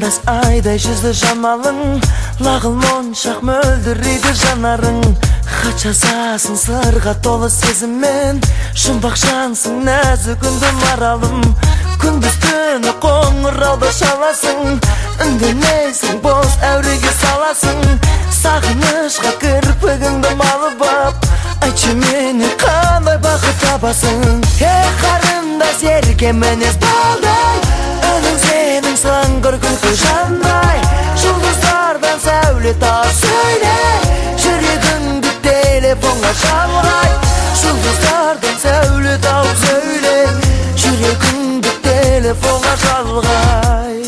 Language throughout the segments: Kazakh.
Sönmez ayday yüzlü jamalın, lağıl monşak möldiriydi janarın. Kaçasasın sırga dolu sezimin, şumbak şansın nazıkındı maralım. Gündüz tünü qoңырауda şalasın, ündemeysin boz әуріге саласың. Sağınışqa кірпігіңді малып ап, айтшы мені қандай бақыт табасың. Қарындас ерке мінез балдай, үнің сенің сыңғыр күлкі жандай. Жұлдыздардан сәуле тауып сөйле, жүрегіңді телефонға шалғай. Жұлдыздардан сәуле тауып сөйле, жүрегіңді телефонға шалғай.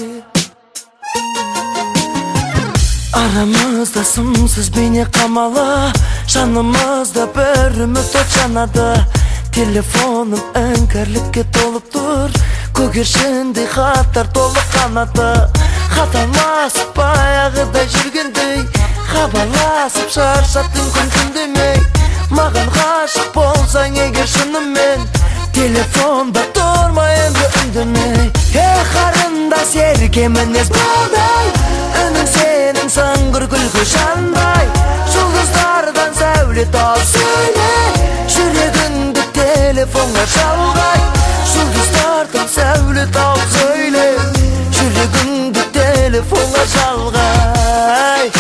Aramızda sımsız beni qamalı, жанымызда bir ümit ot janadı. Telefonum önkörlükке толып тұр, көгершіндей хаттар толы қанаты. Хаталасып баяғыда жүргендей, хабарласып шаршаттың күн демей. Маған ғашық болсаң егер шынымен, телефонда тұрма енді үндемей. Қарындас ерке мінез балдай, үнің сенің сыңғыр күлкі жандай. Жұлдыздардан сәуле тауып сөйле, жүрегіңді телефонға шалғай. Жұлдыздардан сәуле тауып сөйле, жүрегіңді телефонға шалғай.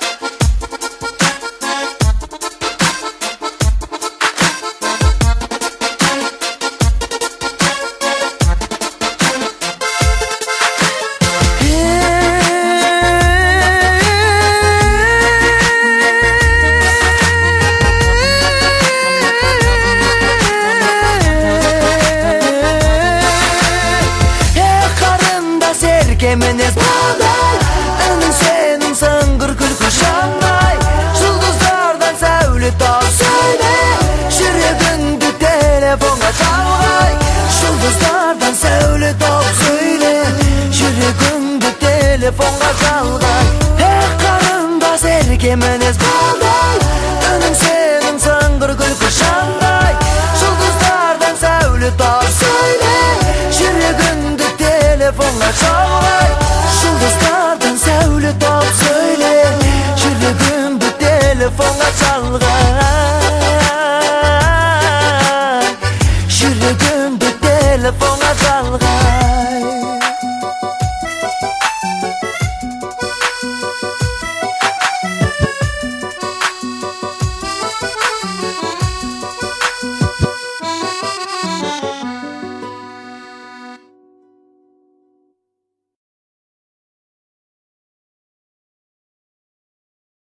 Minez balday, önün senin sыңғыр күлкі жандай. Жұлдыздардан сәуле тауып сөйле, жүрегіңді телефонға шалғай. Жұлдыздардан сәуле тауып сөйле, жүрегіңді телефонға шалғай. Қарындас ерке мінез балдай.